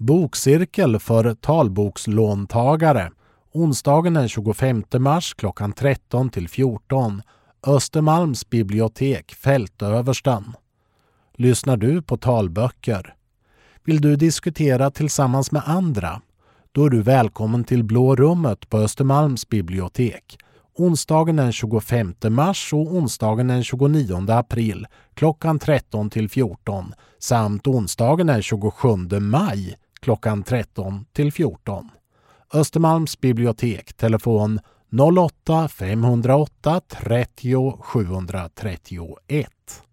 Bokcirkel för talbokslåntagare. Onsdagen den 25 mars klockan 13 till 14. Östermalms bibliotek, Fältöversten. Lyssnar du på talböcker? Vill du diskutera tillsammans med andra? Då är du välkommen till Blå rummet på Östermalms bibliotek. Onsdagen den 25 mars och onsdagen den 29 april klockan 13 till 14 samt onsdagen den 27 maj klockan 13 till 14. Östermalms bibliotek, telefon 08 508 30 731.